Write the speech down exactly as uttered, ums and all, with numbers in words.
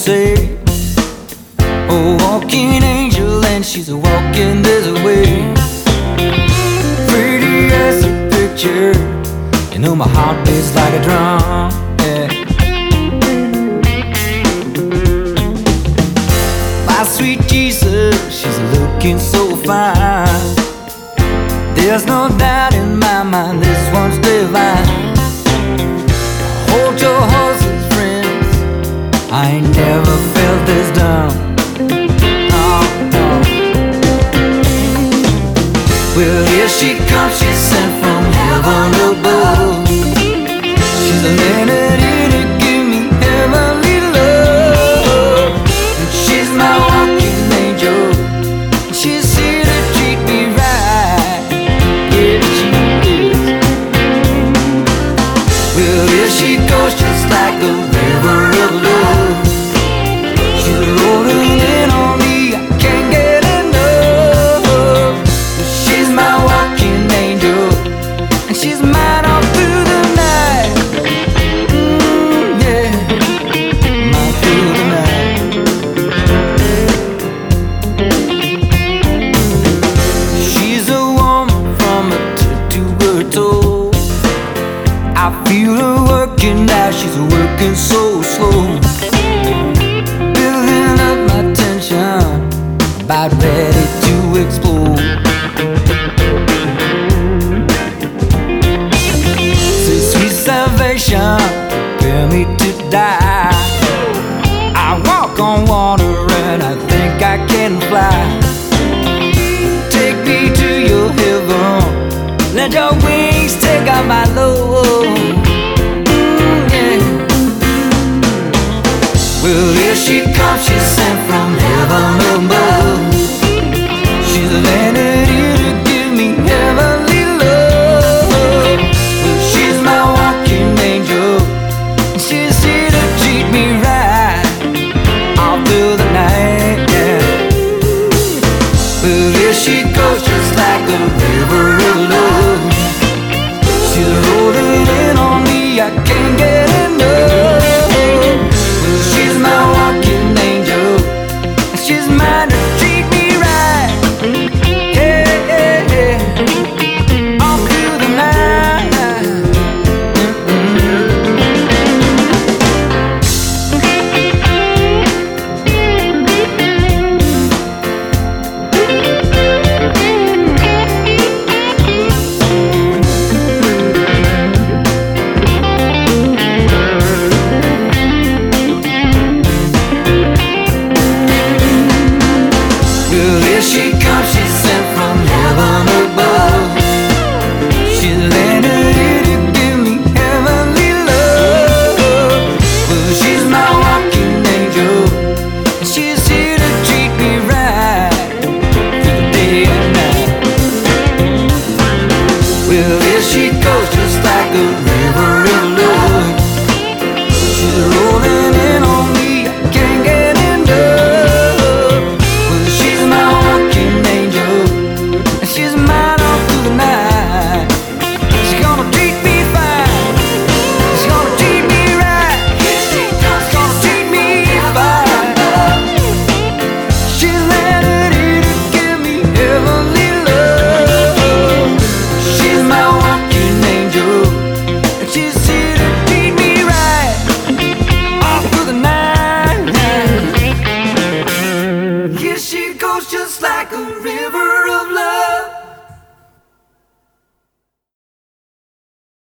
say, a walking angel, and she's walking this way. Pretty as a picture, you know my heart beats like a drum, yeah. My sweet Jesus, she's looking so fine. There's no doubt in my mind this one's divine. Hold your horses, friends, I ain't never felt this down. Oh, no. Well, here she comes, she's sent from heaven above. She's landed here to give me heavenly love. And she's my walking angel, and she's here to treat me right. Yeah, she is. Well, here she goes, just like a river of love. She's rolling in on me, I can't get enough. She's my walking angel, and she's mine all through the night. Mm, yeah, mine through the night. She's a woman from her tip to her toe. I feel her working now, she's working so slow. Building up my tension, about ready to explode. Say sweet salvation, prepare me to die. I walk on water and I think I can fly. Take me to your heaven, let your wings take out my load. Mm, yeah. Well, here she comes, she's sent from heaven above. She's landed here to give me heavenly love. Well, she's my walking angel, and she's here to treat me right all through the night, yeah. Well, here she goes, just like a river of love. She's rolling in on me, I can't get enough. Well, she's my walking angel, and she's mine to treat me right. Yeah, yeah, yeah. All through the night. Mm-mm. Well, here she comes, she's sent from heaven above. She's landed here to give me heavenly love. Well, she's my walking angel, and she's here to treat me right through the day and night. Well, here she goes, just like a